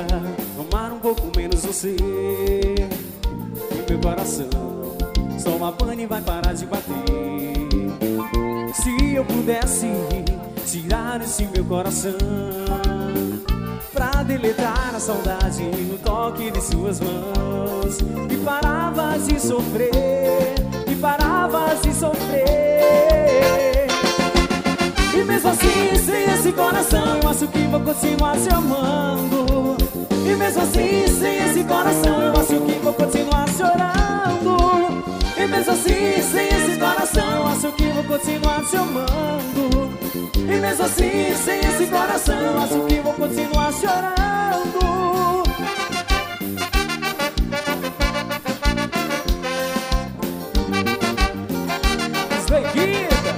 queria amar um pouco menos você. E meu coração só uma pane vai parar de bater. Se eu pudesse tirar esse meu coração pra deletar a saudade no toque de suas mãos, e paravas de sofrer, e paravas de sofrer. E mesmo assim, sem esse coração, eu acho que vou continuar te amando. E mesmo assim, sem esse coração, eu acho que vou continuar chorando. E mesmo assim, sem esse coração, eu acho que vou continuar te amando. E mesmo assim, sem esse coração, eu acho que vou continuar chorando. Esleguida.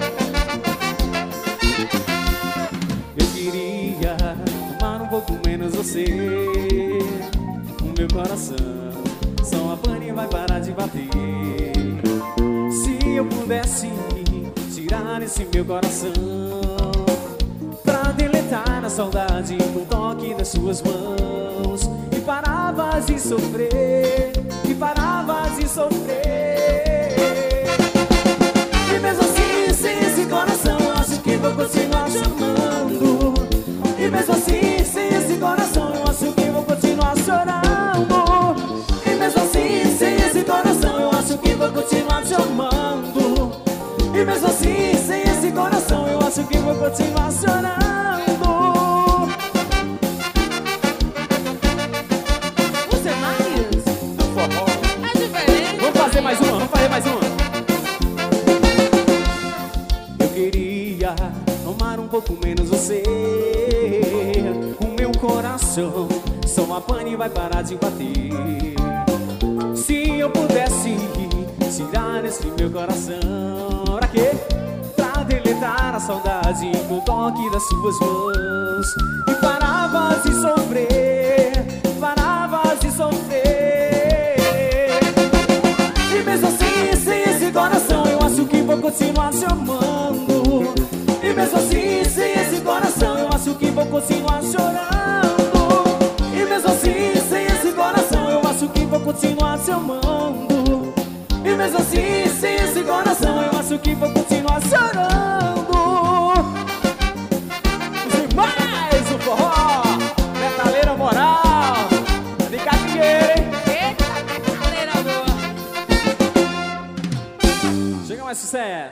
Eu queria amar um pouco menos você. O meu coração só uma pane vai parar de bater. Se eu pudesse tirar esse meu coração pra deletar a saudade no toque das suas mãos, e paravas de sofrer, e paravas de sofrer. E mesmo assim, sem esse coração, eu acho que vou continuar te amando. E mesmo assim, sem esse coração, eu acho que vou continuar chorando. E mesmo assim, sem esse coração, eu acho que vou continuar te amando. E mesmo assim, sem esse coração, eu acho que vou continuar chorando. Você mais? Do forró. É diferente. Vamos fazer mais uma, vamos fazer mais uma. Eu queria amar um pouco menos você. O meu coração só uma pane vai parar de bater. Se eu pudesse tirar esse meu coração, pra quê? Pra deletar a saudade no toque das suas mãos, e paravas de sofrer, paravas de sofrer. E mesmo assim, sem esse coração, eu acho que vou continuar te amando. E mesmo assim, sem esse coração, eu acho que vou continuar chorando. E mesmo assim, sem esse coração, eu acho que vou continuar te amando. E mesmo assim, sem esse coração, eu acho que vou continuar chorando. Demais o forró, metaleira moral, de Catingueira, hein? Eita, metaleira boa. Chega mais sucesso.